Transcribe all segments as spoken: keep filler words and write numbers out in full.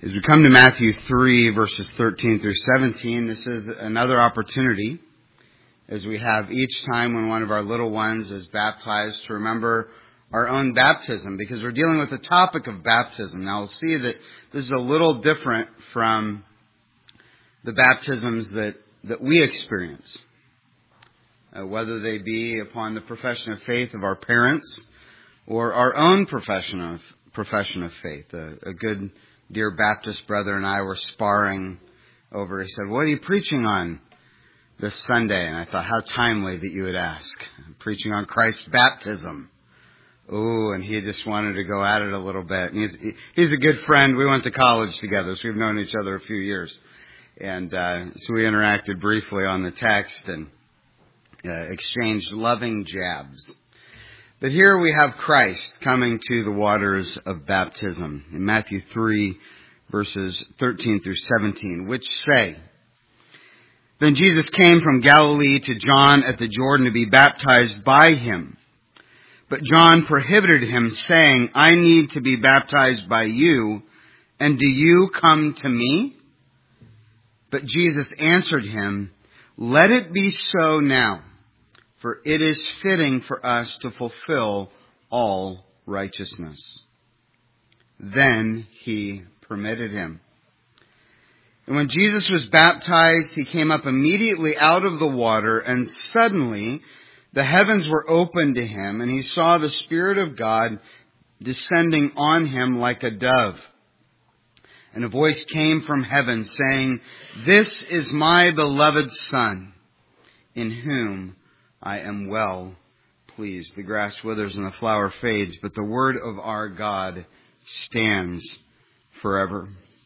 As we come to Matthew three, verses thirteen through seventeen, this is another opportunity, as we have each time when one of our little ones is baptized, to remember our own baptism, because we're dealing with the topic of baptism. Now, we'll see that this is a little different from the baptisms that, that we experience, uh, whether they be upon the profession of faith of our parents or our own profession of, profession of faith. Uh, a good dear Baptist brother and I were sparring over. He said, "What are you preaching on this Sunday?" And I thought, how timely that you would ask. I'm preaching on Christ's baptism. Oh, and he just wanted to go at it a little bit. And he's, he's a good friend. We went to college together, so we've known each other a few years. And uh, so we interacted briefly on the text and uh, exchanged loving jabs. But here we have Christ coming to the waters of baptism in Matthew three, verses thirteen through seventeen, which say, "Then Jesus came from Galilee to John at the Jordan to be baptized by him. But John prohibited him, saying, 'I need to be baptized by you, and do you come to me?' But Jesus answered him, 'Let it be so now. For it is fitting for us to fulfill all righteousness.' Then he permitted him. And when Jesus was baptized, he came up immediately out of the water, and suddenly the heavens were opened to him, and he saw the Spirit of God descending on him like a dove. And a voice came from heaven saying, 'This is my beloved Son, in whom I am well pleased.'" The grass withers and the flower fades, but the word of our God stands forever.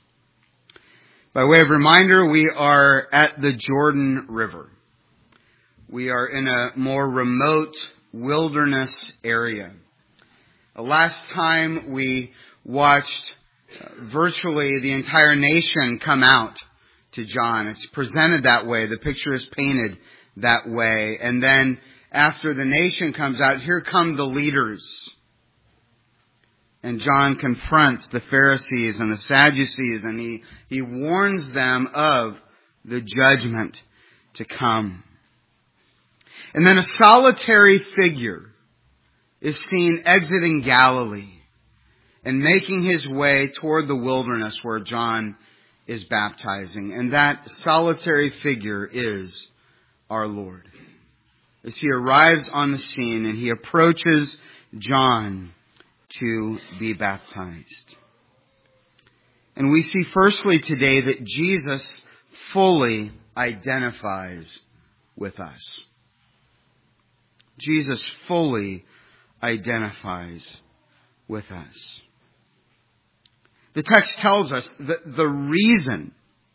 By way of reminder, we are at the Jordan River. We are in a more remote wilderness area. The last time we watched virtually the entire nation come out to John. It's presented that way. The picture is painted that way. And then after the nation comes out, here come the leaders. And John confronts the Pharisees and the Sadducees, and he, he warns them of the judgment to come. And then a solitary figure is seen exiting Galilee and making his way toward the wilderness where John is baptizing. And that solitary figure is our Lord. As he arrives on the scene and he approaches John to be baptized. And we see firstly today that Jesus fully identifies with us. Jesus fully identifies with us. The text tells us that the reason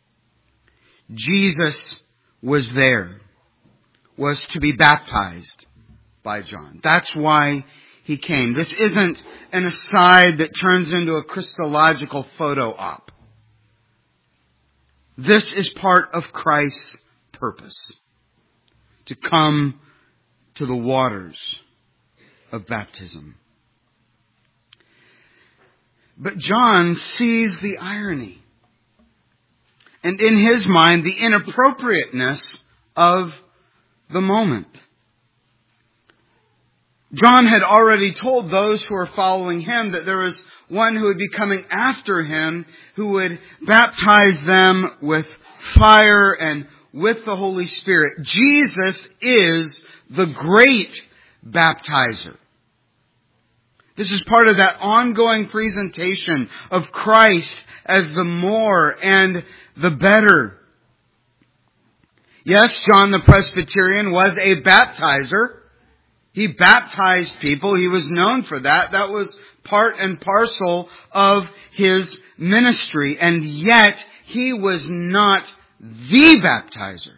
Jesus was there was to be baptized by John. That's why he came. This isn't an aside that turns into a Christological photo op. This is part of Christ's purpose, to come to the waters of baptism. But John sees the irony, and in his mind, the inappropriateness of the moment. John had already told those who were following him that there was one who would be coming after him who would baptize them with fire and with the Holy Spirit. Jesus is the great baptizer. This is part of that ongoing presentation of Christ as the more and the better. Yes, John the Presbyterian was a baptizer. He baptized people. He was known for that. That was part and parcel of his ministry. And yet, he was not the baptizer.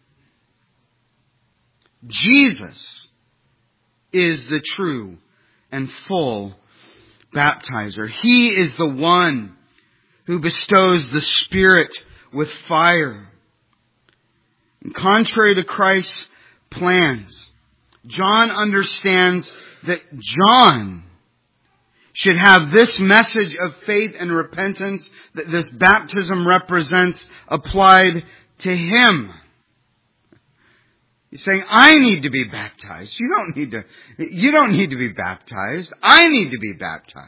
Jesus is the true and full baptizer. He is the one who bestows the Spirit with fire. And contrary to Christ's plans, John understands that John should have this message of faith and repentance that this baptism represents applied to him. He's saying, I need to be baptized. You don't need to, you don't need to be baptized. I need to be baptized.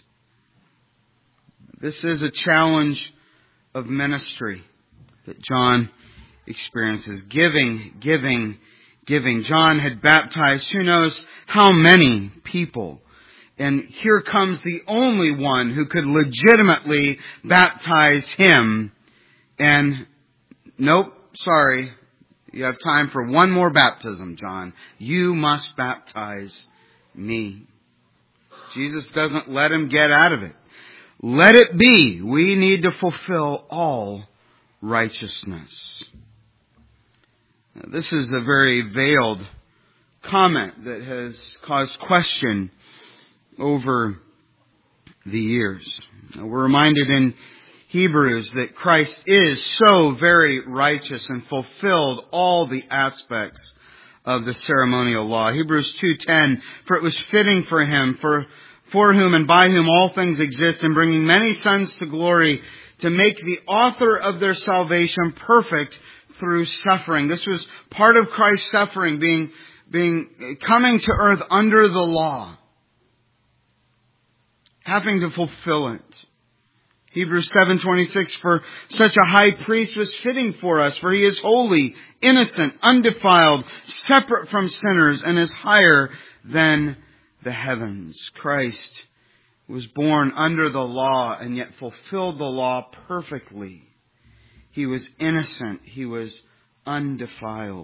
This is a challenge of ministry that John experiences. Giving, giving, giving. John had baptized who knows how many people. And here comes the only one who could legitimately baptize him. And nope, sorry. You have time for one more baptism, John. You must baptize me. Jesus doesn't let him get out of it. Let it be. We need to fulfill all righteousness. Now, this is a very veiled comment that has caused question over the years. Now, we're reminded in Hebrews that Christ is so very righteous and fulfilled all the aspects of the ceremonial law. Hebrews two ten, for it was fitting for him, for for whom and by whom all things exist, in bringing many sons to glory, to make the author of their salvation perfect through suffering. This was part of Christ's suffering, being, being, coming to earth under the law, having to fulfill it. Hebrews seven twenty-six, for such a high priest was fitting for us, for he is holy, innocent, undefiled, separate from sinners, and is higher than the heavens. Christ was born under the law and yet fulfilled the law perfectly. He was innocent. He was undefiled.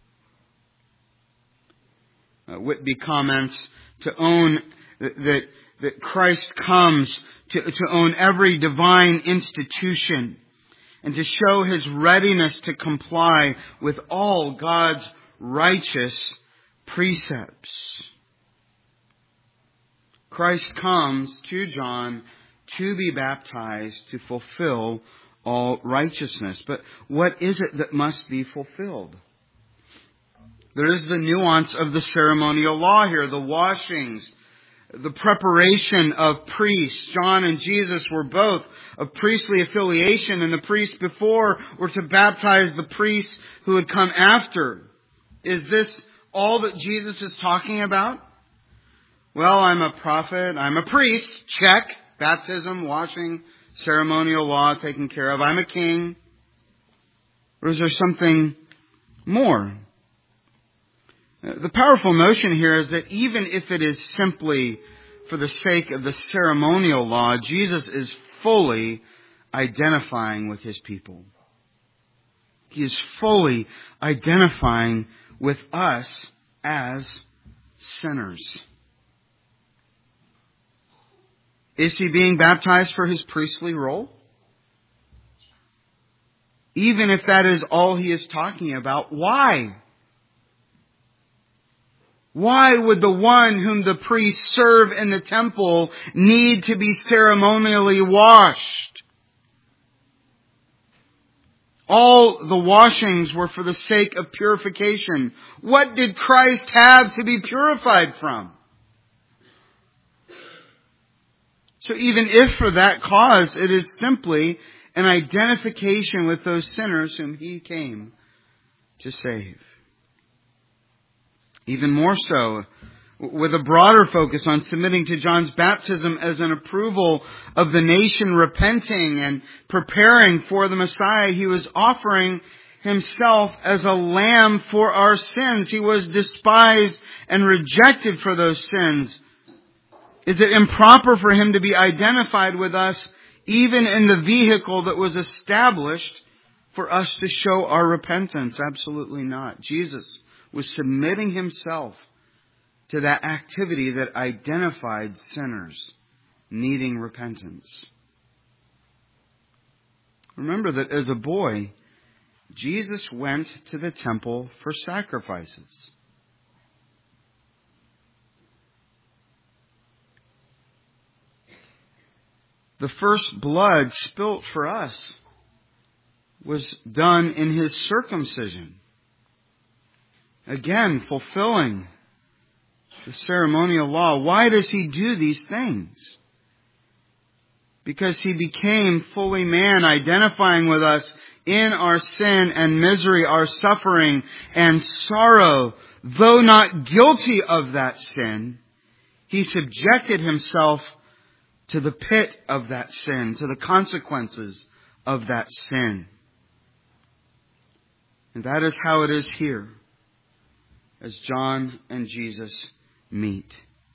Uh, Whitby comments to own that, that, that Christ comes to, to own every divine institution and to show his readiness to comply with all God's righteous precepts. Christ comes to John to be baptized to fulfill all righteousness. But what is it that must be fulfilled? There is the nuance of the ceremonial law here, the washings, the preparation of priests. John and Jesus were both of priestly affiliation, and the priests before were to baptize the priests who would come after. Is this all that Jesus is talking about? Well, I'm a prophet, I'm a priest, check. Baptism, washing, ceremonial law taken care of. I'm a king. Or is there something more? The powerful notion here is that even if it is simply for the sake of the ceremonial law, Jesus is fully identifying with his people. He is fully identifying with us as sinners. Is he being baptized for his priestly role? Even if that is all he is talking about, why? Why would the one whom the priests serve in the temple need to be ceremonially washed? All the washings were for the sake of purification. What did Christ have to be purified from? So even if for that cause it is simply an identification with those sinners whom he came to save. Even more so, with a broader focus on submitting to John's baptism as an approval of the nation repenting and preparing for the Messiah, he was offering himself as a lamb for our sins. He was despised and rejected for those sins. Is it improper for him to be identified with us even in the vehicle that was established for us to show our repentance? Absolutely not. Jesus was submitting himself to that activity that identified sinners needing repentance. Remember that as a boy, Jesus went to the temple for sacrifices. The first blood spilt for us was done in his circumcision. Again, fulfilling the ceremonial law. Why does He do these things? Because He became fully man, identifying with us in our sin and misery, our suffering and sorrow. Though not guilty of that sin, He subjected Himself to the pit of that sin, to the consequences of that sin. And that is how it is here, as John and Jesus meet.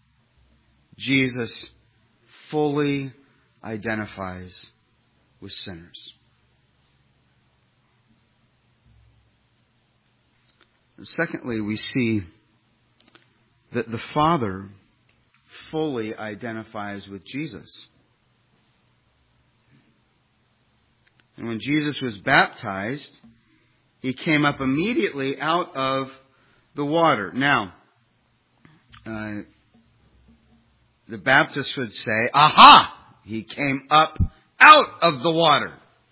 Jesus fully identifies with sinners. And secondly, we see that the Father fully identifies with Jesus. And when Jesus was baptized, He came up immediately out of the water. Now, uh, the Baptists would say, aha! He came up out of the water.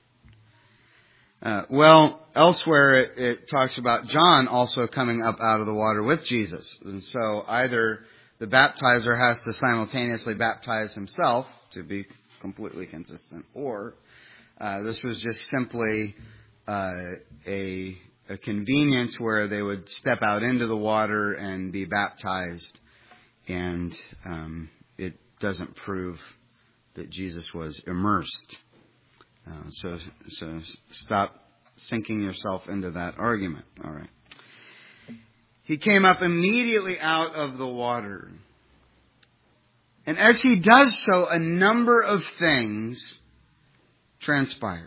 Uh, well, elsewhere it, it talks about John also coming up out of the water with Jesus. And so either the baptizer has to simultaneously baptize himself to be completely consistent, or uh, this was just simply uh, a, a convenience where they would step out into the water and be baptized, and um, it doesn't prove that Jesus was immersed. Uh, so, so stop sinking yourself into that argument. All right. He came up immediately out of the water. And as He does so, a number of things transpire.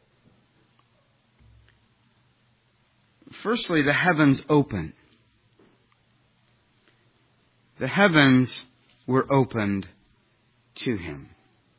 Firstly, the heavens open. The heavens were opened to Him.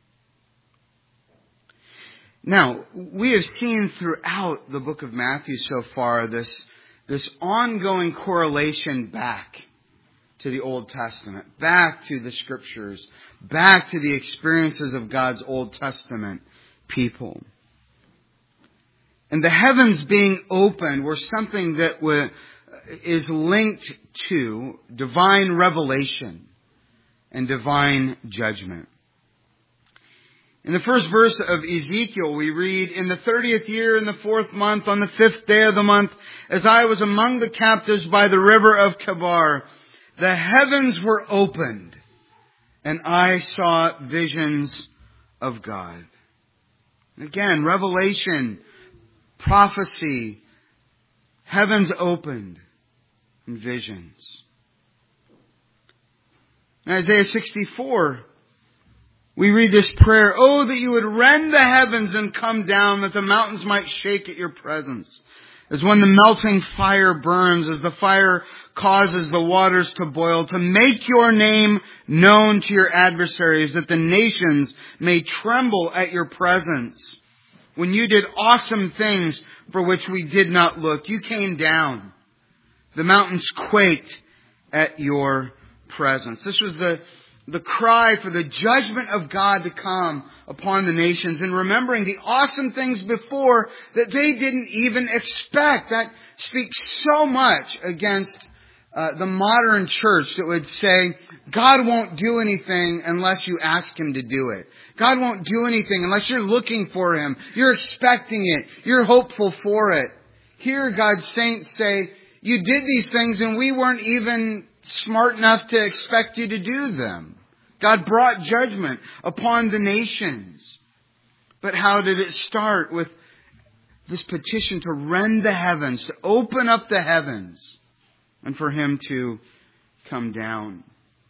Now, we have seen throughout the book of Matthew so far this, this ongoing correlation back to the Old Testament, back to the Scriptures, back to the experiences of God's Old Testament people. And the heavens being opened were something that were, is linked to divine revelation and divine judgment. In the first verse of Ezekiel, we read, "In the thirtieth year, in the fourth month, on the fifth day of the month, as I was among the captives by the river of Chebar, the heavens were opened, and I saw visions of God." Again, revelation, prophecy, heavens opened, and visions. In Isaiah sixty-four, we read this prayer, "Oh, that you would rend the heavens and come down, that the mountains might shake at your presence. As when the melting fire burns, as the fire causes the waters to boil, to make your name known to your adversaries, that the nations may tremble at your presence. When you did awesome things for which we did not look, you came down. The mountains quaked at your presence." This was the The cry for the judgment of God to come upon the nations, and remembering the awesome things before that they didn't even expect. That speaks so much against uh, the modern church that would say, God won't do anything unless you ask Him to do it. God won't do anything unless you're looking for Him. You're expecting it. You're hopeful for it. Here God's saints say, you did these things and we weren't even smart enough to expect you to do them. God brought judgment upon the nations. But how did it start? With this petition to rend the heavens, to open up the heavens, and for Him to come down.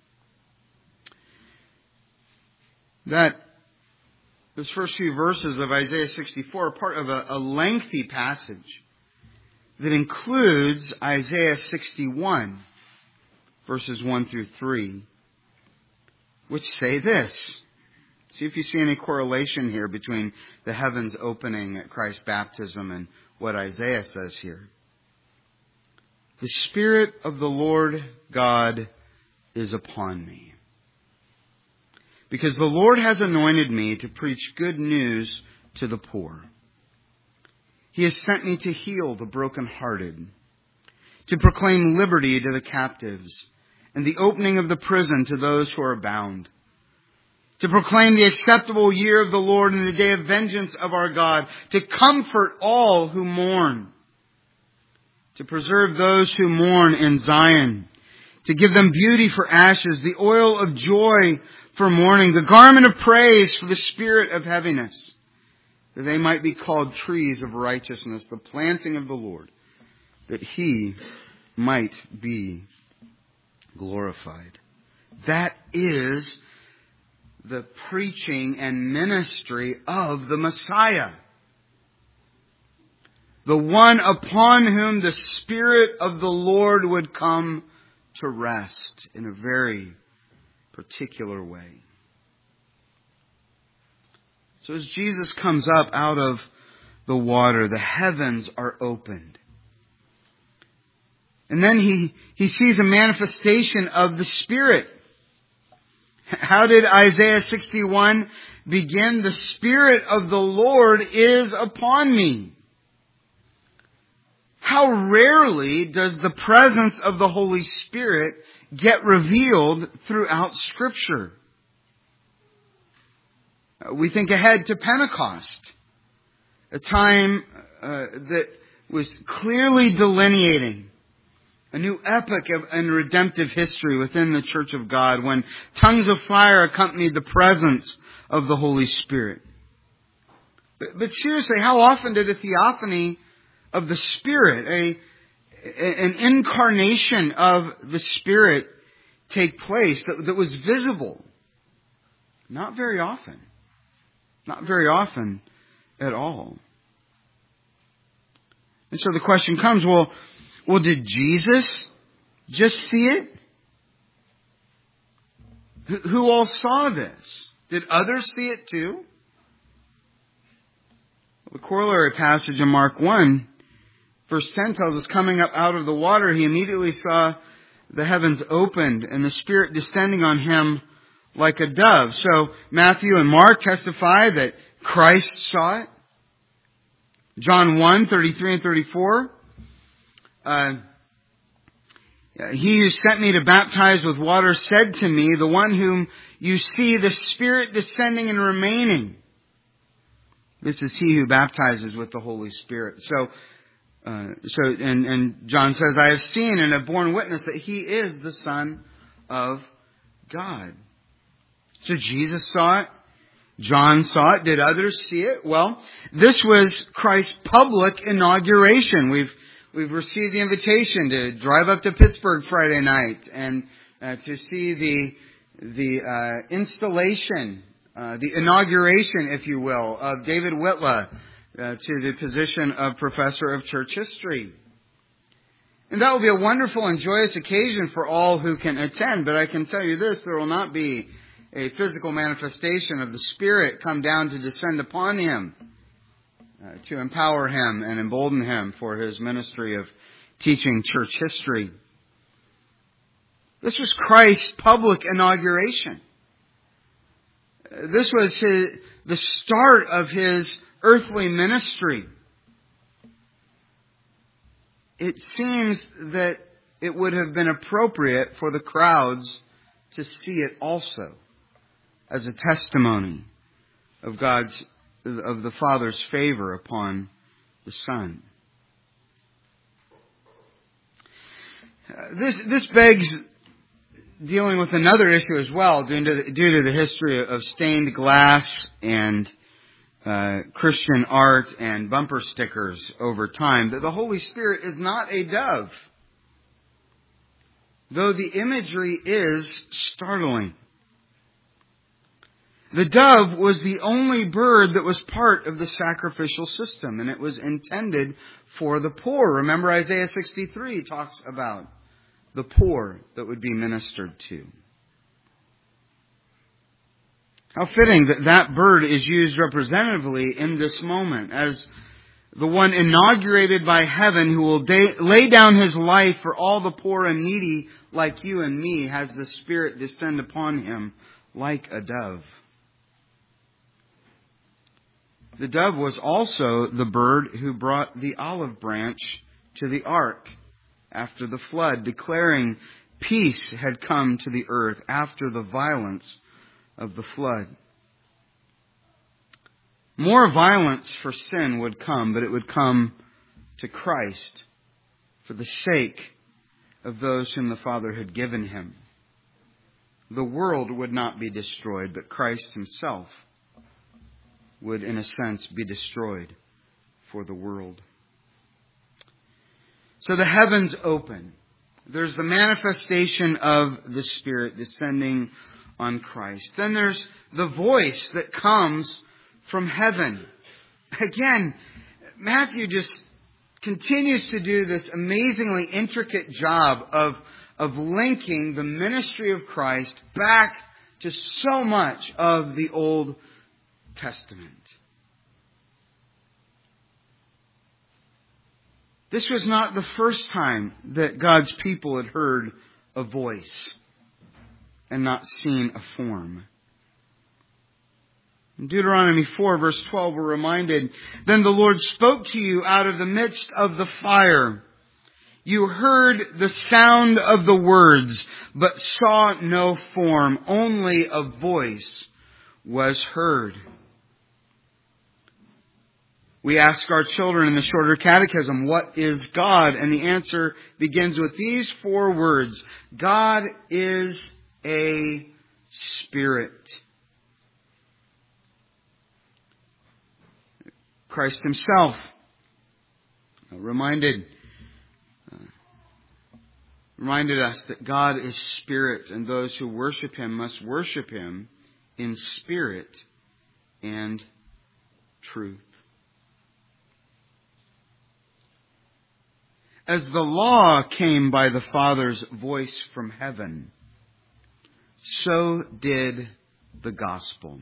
That, those first few verses of Isaiah sixty-four are part of a, a lengthy passage that includes Isaiah sixty-one, verses one through three, which say this. See if you see any correlation here between the heavens opening at Christ's baptism and what Isaiah says here. "The Spirit of the Lord God is upon me, because the Lord has anointed me to preach good news to the poor. He has sent me to heal the brokenhearted, to proclaim liberty to the captives, and the opening of the prison to those who are bound. To proclaim the acceptable year of the Lord and the day of vengeance of our God. To comfort all who mourn. To preserve those who mourn in Zion. To give them beauty for ashes, the oil of joy for mourning, the garment of praise for the spirit of heaviness, that they might be called trees of righteousness, the planting of the Lord, that He might be glorified. That is the preaching and ministry of the Messiah. The one upon whom the Spirit of the Lord would come to rest in a very particular way. So as Jesus comes up out of the water, the heavens are opened. And then he, he sees a manifestation of the Spirit. How did Isaiah sixty-one begin? The Spirit of the Lord is upon me. How rarely does the presence of the Holy Spirit get revealed throughout Scripture? We think ahead to Pentecost, a time uh, that was clearly delineating a new epoch of, and redemptive history within the Church of God, when tongues of fire accompanied the presence of the Holy Spirit. But, but seriously, how often did a theophany of the Spirit, a, an incarnation of the Spirit, take place that, that was visible? Not very often. Not very often at all. And so the question comes, well, well, did Jesus just see it? Who all saw this? Did others see it too? The corollary passage in Mark one, verse ten tells us, coming up out of the water, he immediately saw the heavens opened and the Spirit descending on him like a dove. So Matthew and Mark testify that Christ saw it. John one, thirty-three and thirty-four. Uh, he who sent me to baptize with water said to me, the one whom you see the Spirit descending and remaining, this is he who baptizes with the Holy Spirit. So, uh, so, and, and John says, I have seen and have borne witness that he is the Son of God. So Jesus saw it. John saw it. Did others see it? Well, this was Christ's public inauguration. We've we've received the invitation to drive up to Pittsburgh Friday night and uh, to see the the uh, installation, uh, the inauguration, if you will, of David Whitla uh, to the position of Professor of Church History. And that will be a wonderful and joyous occasion for all who can attend. But I can tell you this, there will not be a physical manifestation of the Spirit come down to descend upon him, uh, to empower him and embolden him for his ministry of teaching church history. This was Christ's public inauguration. This was his, the start of his earthly ministry. It seems that it would have been appropriate for the crowds to see it also, as a testimony of God's, of the Father's favor upon the Son. Uh, this this begs dealing with another issue as well, due to the, due to the history of stained glass and uh, Christian art and bumper stickers over time, that the Holy Spirit is not a dove, though the imagery is startling. The dove was the only bird that was part of the sacrificial system, and it was intended for the poor. Remember, Isaiah sixty-three talks about the poor that would be ministered to. How fitting that that bird is used representatively in this moment as the one inaugurated by heaven who will day, lay down his life for all the poor and needy like you and me, has the Spirit descend upon him like a dove. The dove was also the bird who brought the olive branch to the ark after the flood, declaring Peace had come to the earth after the violence of the flood. More violence for sin would come, but it would come to Christ for the sake of those whom the Father had given him. The world would not be destroyed, but Christ himself would, in a sense, be destroyed for the world. So the heavens open. There's the manifestation of the Spirit descending on Christ. Then there's the voice that comes from heaven. Again, Matthew just continues to do this amazingly intricate job of, of linking the ministry of Christ back to so much of the Old Testament. This was not the first time that God's people had heard a voice and not seen a form. In Deuteronomy four, verse twelve, we're reminded, "Then the Lord spoke to you out of the midst of the fire. You heard the sound of the words, but saw no form. Only a voice was heard." We ask our children in the shorter catechism, what is God? And the answer begins with these four words: God is a spirit. Christ himself reminded, uh, reminded us that God is spirit, and those who worship him must worship him in spirit and truth. As the law came by the Father's voice from heaven, so did the gospel.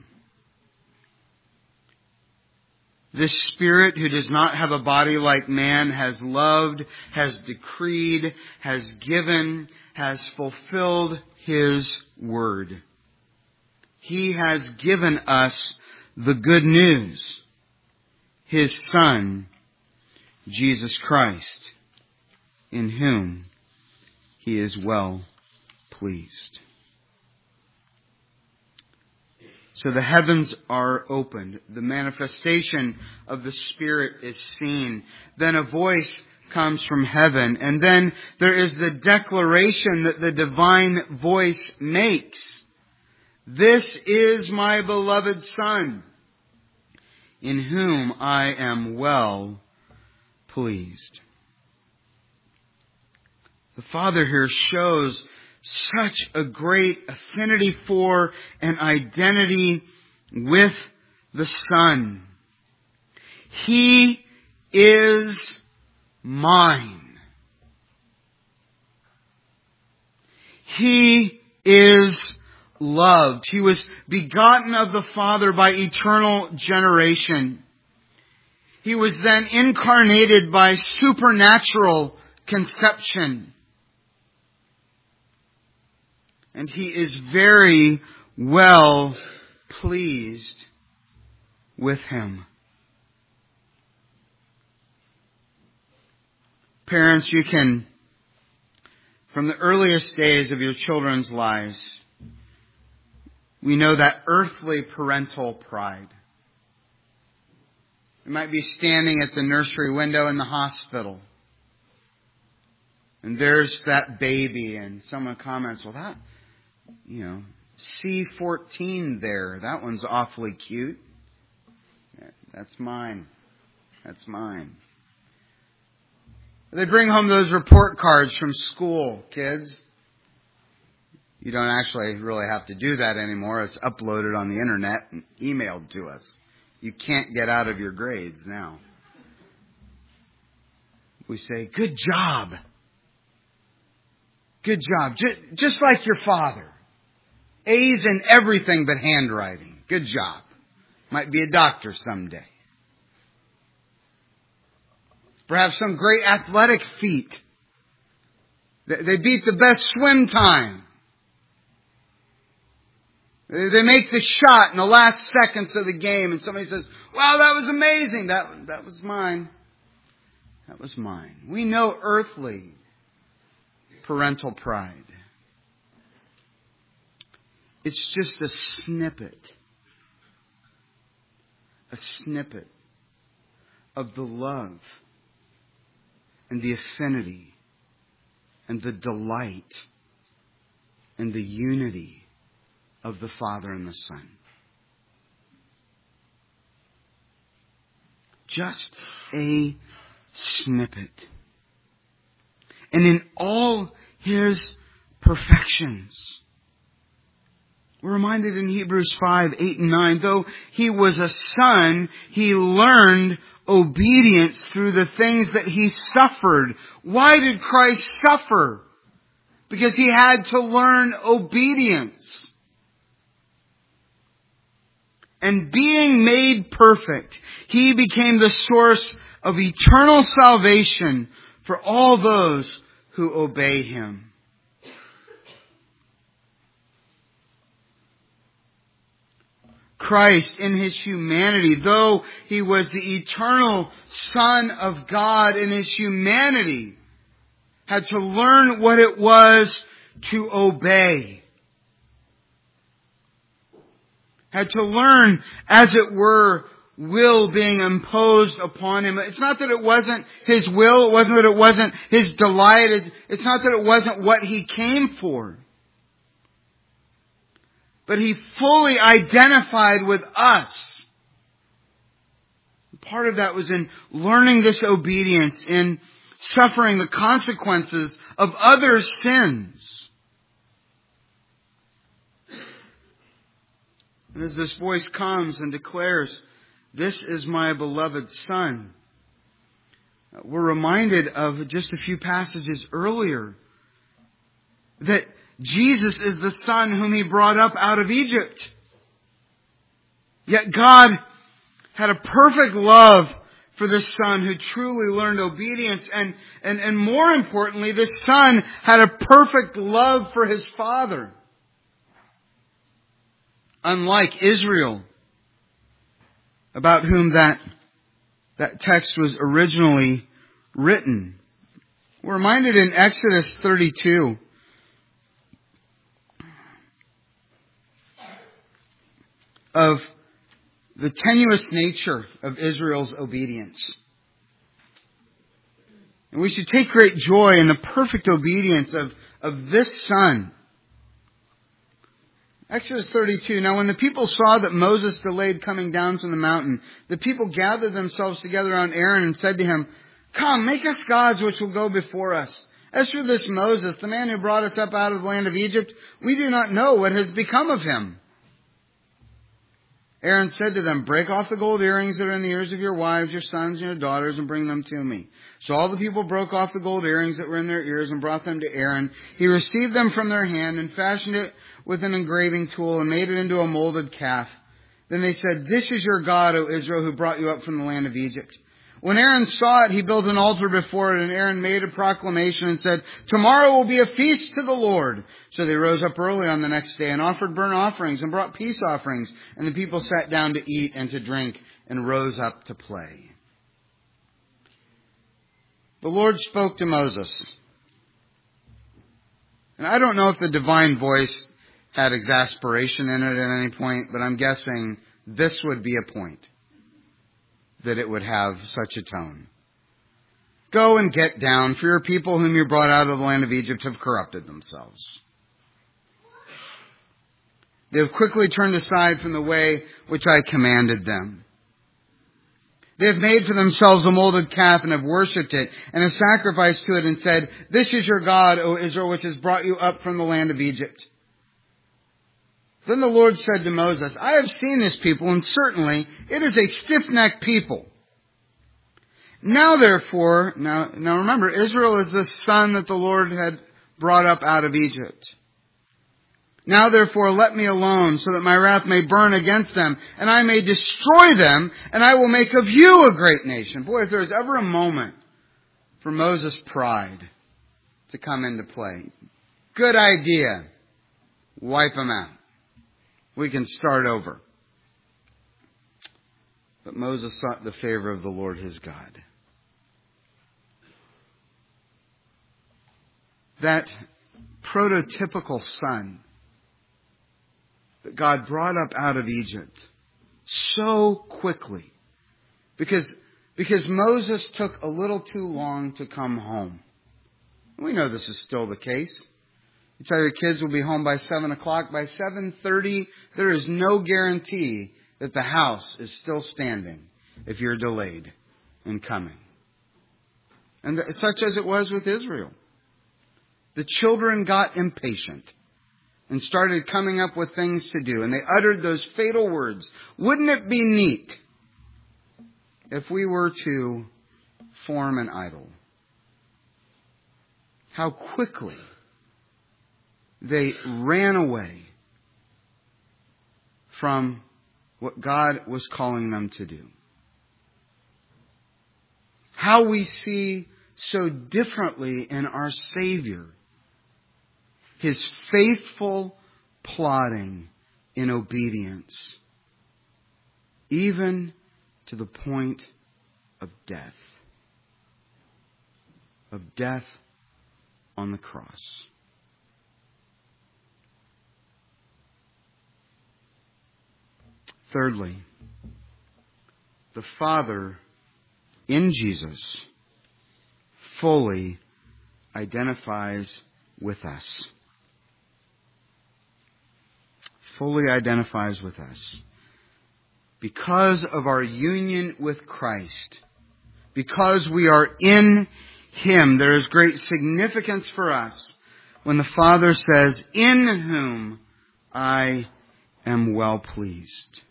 This Spirit, who does not have a body like man, has loved, has decreed, has given, has fulfilled his word. He has given us the good news, his Son, Jesus Christ, in whom he is well pleased. So the heavens are opened. The manifestation of the Spirit is seen. Then a voice comes from heaven. And then there is the declaration that the divine voice makes. "This is my beloved Son, in whom I am well pleased." The Father here shows such a great affinity for and identity with the Son. He is mine. He is loved. He was begotten of the Father by eternal generation. He was then incarnated by supernatural conception. And he is very well pleased with him. Parents, you can, from the earliest days of your children's lives, we know that earthly parental pride. You might be standing at the nursery window in the hospital, and there's that baby, and someone comments, "Well, that, you know, C fourteen there, that one's awfully cute." Yeah, that's mine. That's mine. They bring home those report cards from school, kids. You don't actually really have to do that anymore. It's uploaded on the internet and emailed to us. You can't get out of your grades now. We say, "Good job. Good job. Just, just like your father. A's in everything but handwriting. Good job. Might be a doctor someday." Perhaps some great athletic feat. They beat the best swim time. They make the shot in the last seconds of the game, and somebody says, "Wow, that was amazing." That, that was mine. That was mine. We know earthly parental pride. It's just a snippet. A snippet of the love and the affinity and the delight and the unity of the Father and the Son. Just a snippet. And in all His perfections. We're reminded in Hebrews five, eight, and nine, though He was a son, He learned obedience through the things that He suffered. Why did Christ suffer? Because He had to learn obedience. And being made perfect, He became the source of eternal salvation for all those who obey Him. Christ in His humanity, though He was the eternal Son of God in His humanity, had to learn what it was to obey. Had to learn, as it were, will being imposed upon Him. It's not that it wasn't His will, it wasn't that it wasn't His delight, it's not that it wasn't what He came for. But He fully identified with us. Part of that was in learning this obedience, in suffering the consequences of others' sins. And as this voice comes and declares, "This is my beloved Son," we're reminded of just a few passages earlier that Jesus is the Son whom He brought up out of Egypt. Yet God had a perfect love for this Son who truly learned obedience. And, and, and more importantly, this Son had a perfect love for His Father. Unlike Israel, about whom that, that text was originally written. We're reminded in Exodus thirty-two of the tenuous nature of Israel's obedience. And we should take great joy in the perfect obedience of, of this Son. Exodus thirty-two, "Now when the people saw that Moses delayed coming down from the mountain, the people gathered themselves together on Aaron and said to him, 'Come, make us gods which will go before us. As for this Moses, the man who brought us up out of the land of Egypt, we do not know what has become of him.' Aaron said to them, 'Break off the gold earrings that are in the ears of your wives, your sons, and your daughters, and bring them to me.' So all the people broke off the gold earrings that were in their ears and brought them to Aaron. He received them from their hand and fashioned it with an engraving tool and made it into a molded calf. Then they said, 'This is your God, O Israel, who brought you up from the land of Egypt.' When Aaron saw it, he built an altar before it, and Aaron made a proclamation and said, 'Tomorrow will be a feast to the Lord.' So they rose up early on the next day and offered burnt offerings and brought peace offerings. And the people sat down to eat and to drink and rose up to play." The Lord spoke to Moses. And I don't know if the divine voice had exasperation in it at any point, but I'm guessing this would be a point that it would have such a tone. "Go and get down, for your people whom you brought out of the land of Egypt have corrupted themselves. They have quickly turned aside from the way which I commanded them. They have made for themselves a molded calf and have worshipped it and have sacrificed to it and said, 'This is your God, O Israel, which has brought you up from the land of Egypt.' Then the Lord said to Moses, 'I have seen this people, and certainly it is a stiff-necked people. Now therefore,'" now, now remember, Israel is the son that the Lord had brought up out of Egypt. "Now therefore let me alone, so that my wrath may burn against them, and I may destroy them, and I will make of you a great nation." Boy, if there was ever a moment for Moses' pride to come into play. Good idea. Wipe them out. We can start over. But Moses sought the favor of the Lord his God. That prototypical son that God brought up out of Egypt so quickly. Because, because Moses took a little too long to come home. We know this is still the case. You tell your kids we'll be home by seven o'clock. By seven thirty, there is no guarantee that the house is still standing if you're delayed in coming. And such as it was with Israel. The children got impatient and started coming up with things to do. And they uttered those fatal words. Wouldn't it be neat if we were to form an idol? How quickly they ran away from what God was calling them to do. How we see so differently in our Savior His faithful plodding in obedience, even to the point of death. Of death on the cross. Thirdly, the Father in Jesus fully identifies with us. Fully identifies with us. Because of our union with Christ, because we are in Him, there is great significance for us when the Father says, "In whom I am well pleased."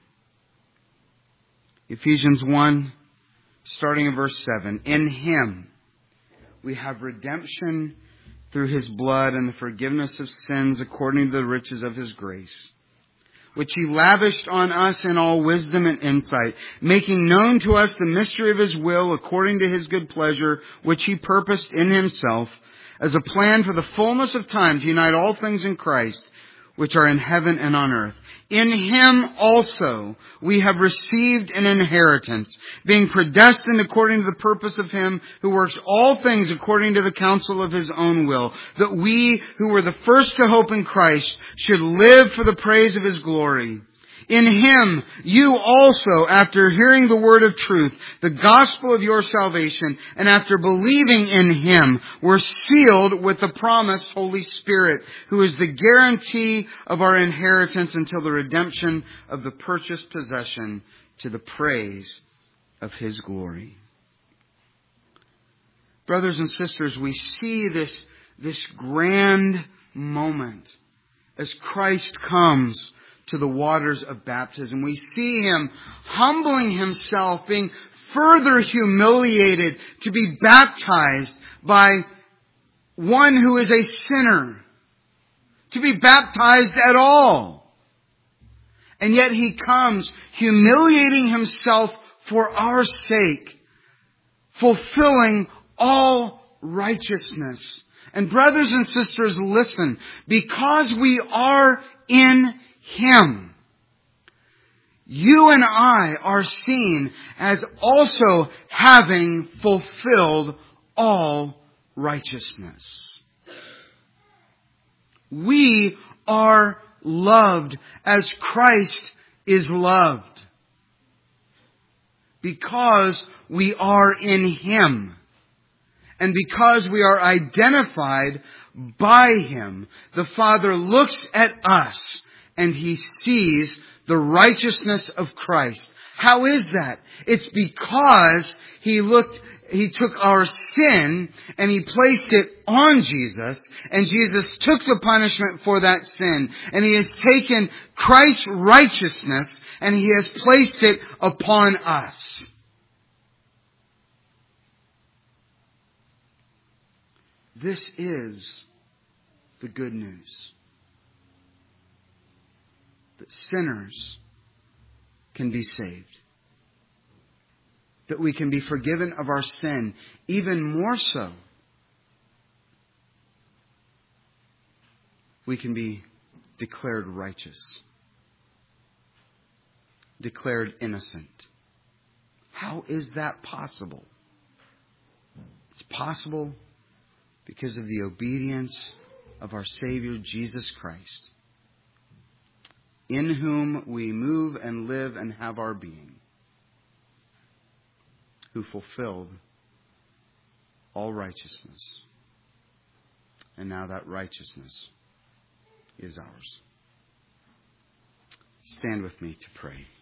Ephesians one, starting in verse seven. In Him we have redemption through His blood and the forgiveness of sins according to the riches of His grace, which He lavished on us in all wisdom and insight, making known to us the mystery of His will according to His good pleasure, which He purposed in Himself as a plan for the fullness of time to unite all things in Christ, which are in heaven and on earth. In Him also we have received an inheritance, being predestined according to the purpose of Him who works all things according to the counsel of His own will, that we who were the first to hope in Christ should live for the praise of His glory. In Him you also, after hearing the word of truth, the gospel of your salvation, and after believing in Him, were sealed with the promised Holy Spirit, who is the guarantee of our inheritance until the redemption of the purchased possession, to the praise of His glory. Brothers and sisters, we see this, this grand moment as Christ comes to the waters of baptism. We see Him humbling Himself, being further humiliated to be baptized by one who is a sinner, to be baptized at all. And yet He comes humiliating Himself for our sake, fulfilling all righteousness. And brothers and sisters, listen, because we are in Him, you and I are seen as also having fulfilled all righteousness. We are loved as Christ is loved, because we are in Him. And because we are identified by Him, the Father looks at us and He sees the righteousness of Christ. How is that? It's because He looked, He took our sin and He placed it on Jesus, and Jesus took the punishment for that sin. And He has taken Christ's righteousness and He has placed it upon us. This is the good news. That sinners can be saved. That we can be forgiven of our sin. Even more so, we can be declared righteous. Declared innocent. How is that possible? It's possible because of the obedience of our Savior, Jesus Christ. in whom we move and live and have our being, who fulfilled all righteousness. And now that righteousness is ours. Stand with me to pray.